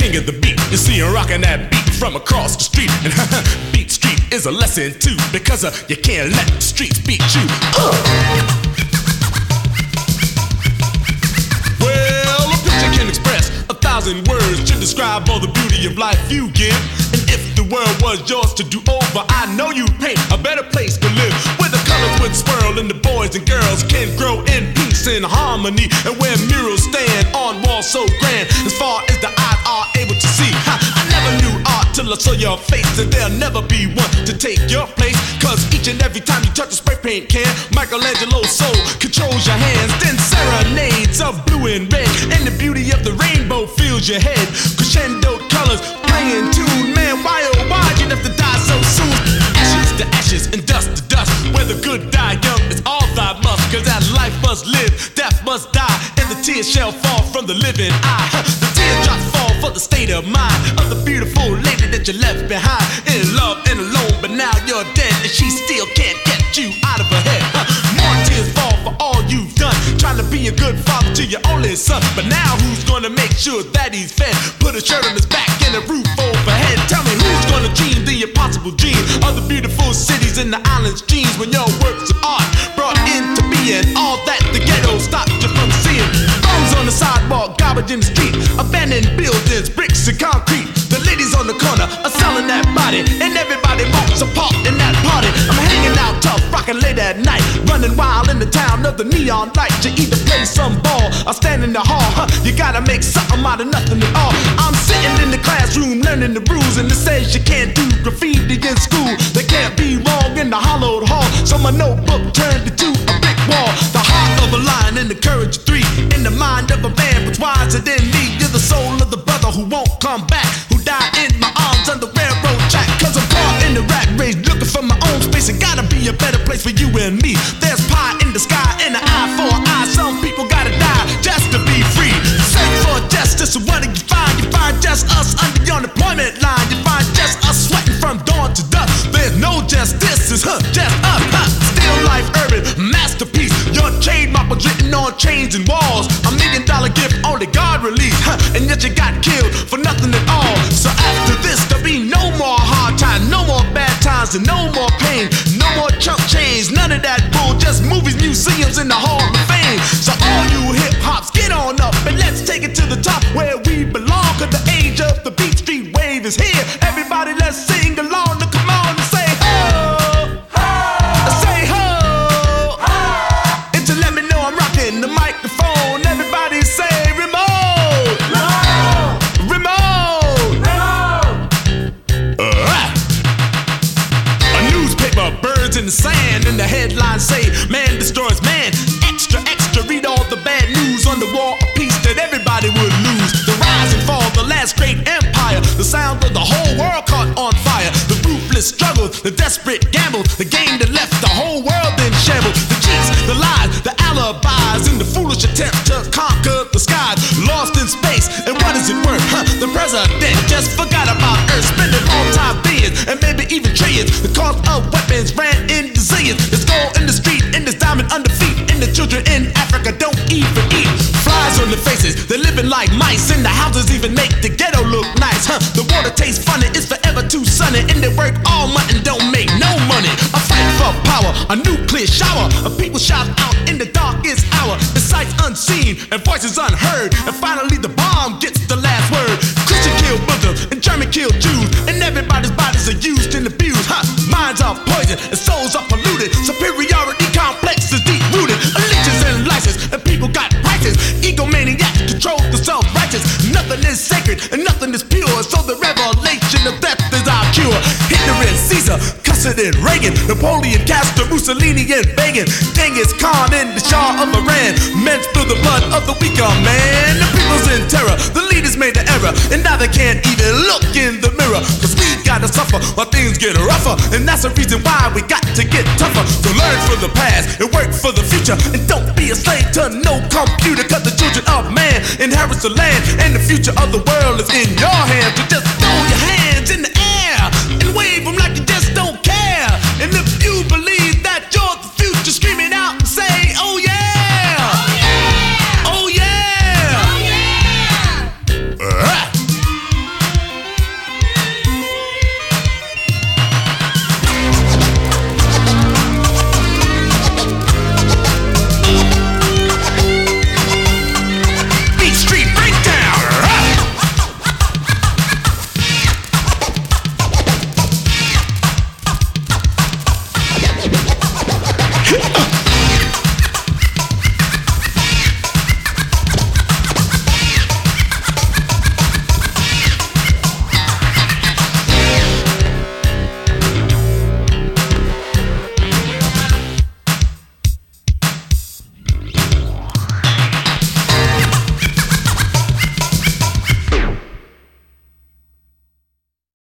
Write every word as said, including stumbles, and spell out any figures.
king of the beat. You see him rocking that beat from across the street. And Beat Street is a lesson too, because uh, you can't let the streets beat you. Uh. Well, a picture can express a thousand words to describe all the beauty of life you give. And if the world was yours to do over, I know you'd paint a better place to live, where the colors would swirl and the boys and girls can grow in peace and harmony, and where murals stand on walls so grand as far as the eyes are able to see. Ha, I never knew art till I saw your face, and there'll never be one to take your place, cause each and every time you touch a spray paint can, Michelangelo's soul controls your hands. Then serenades of blue and red, and the beauty of the rainbow fills your head. Crescendo colors playing tune, man, why oh why you'd have to die so soon? Ashes to ashes and dust to dust, where the good die young is all thy must, cause that life must live, death must die, and the tears shall fall from the living eye. The teardrops fall for the state of mind of the beautiful lady that you left behind, in love and alone, but now you're dead, and she still can't get you out of her head. More tears fall for all you've done, trying to be a good father to your only son, but now who's gonna make sure that he's fed? Put a shirt on his back and a roof overhead. Tell me who's gonna dream the impossible dream of the beautiful cities and the islands' dreams, when your works of art brought into being all that the ghetto stopped you from seeing. Bombs on the sidewalk, garbage in the street, abandoned buildings, bricks and concrete. The ladies on the corner are selling that body, and everybody wants a part in that party. I'm hanging out tough, rocking late at night, running wild in the town of the neon lights. You either play some ball or stand in the hall, huh? You gotta make something out of nothing at all. I'm sitting in the classroom learning the rules, and it says you can't do graffiti in school. They can't be wrong in the hollowed hall, so my notebook turned into a brick wall. The heart of a lion and the courage of three, in the mind of a man who's wiser than me. You're the soul of the brother who won't come back, who died in my arms on the railroad track. Cause I'm caught in the rat race, looking for my own space, and gotta be a better place for you and me. There's pie in the sky and an eye for an eye. Some people gotta die just to be free. Search for justice, what do you find? You find just us under the unemployment line. You find just us sweating from dawn to dusk. There's no justice, it's huh, just us, huh. Still life urban, masterpiece. Your trademark was written on chains and walls. A million dollar gift only God released, huh. And yet you got killed for nothing at all. So after this there'll be no more hard times, no more bad times, and no more pain, no more chump change, none of that bull. Just movies, museums, and the Hall of Fame. So all you hip hops, get on up and let's take it to the top where we belong. Cause the age of the Beat Street wave is here. Everybody let's sing along. Now come on and say ho, ho. Say ho, ho. And to let me know I'm rocking the microphone, everybody say remote, remote, remote, remote. Alright. A newspaper, birds in the sand, and the headlines say man destroys man. Extra, extra, read all the bad news on the war of peace that everybody would lose. The rise and fall, the last great empire, the sound of the whole world caught on fire. The ruthless struggle, the desperate gamble, the game that left the whole world in shambles. The cheats, the lies, the alibis, and the foolish attempt to conquer the skies. Lost in space, and what is it worth? Huh? The president just forgot about Earth, spending all time billions and maybe even trillions. The cost of weapons ran into zillions. There's gold in the street, and there's diamond under feet, and the children in Africa don't even eat. Flies on their faces, they're living like mice, and the houses even make the ghetto look nice, huh? The water tastes funny, it's forever too sunny, and they work all month and don't make no money. A fight for power, a nuclear shower of people shout out in the darkest hour. The sights unseen and voices unheard, and finally the bomb gets the last word. Christian killed Muslims and German killed Jews, and everybody's bodies are used and abused, huh? Minds are poisoned and souls are polluted. Superiority complex is deep rooted. Allegiance and license, and people got prices. Egomaniacs control the self-righteous. Nothing is sacred and nothing is pure, so the revelation of death is our cure. Hitler and Caesar, Custard and Reagan, Napoleon, Castro, Mussolini and Reagan, Genghis Khan and the Shah of Iran. Men spill the blood of the weaker man. The people's in terror, the leaders made the error, and now they can't even look in the mirror. Cause we gotta suffer while things get rougher, and that's the reason why we got to get tougher. So learn from the past and work for the future, and don't be a slave to no computer. Cause the children of man inherits the land, and the future of the world is in your hands. So just